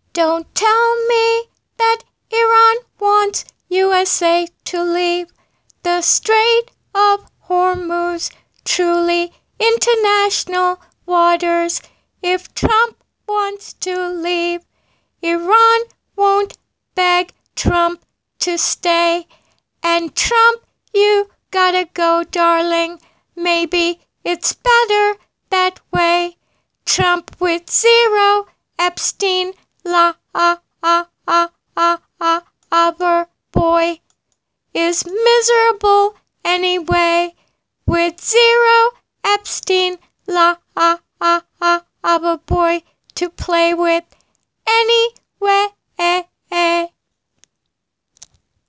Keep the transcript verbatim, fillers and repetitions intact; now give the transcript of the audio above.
Don't tell me that Iran wants U S A to leave the Strait of Hormuz, truly international waters. If Trump wants to leave, Iran won't beg Trump to stay. And Trump, you gotta go, darling. Maybe it's better that way. Trump with zero Epstein, la ah ah ah ah ah other boy is miserable anyway. With zero Epstein, la ah ah ah other boy to play with anyway.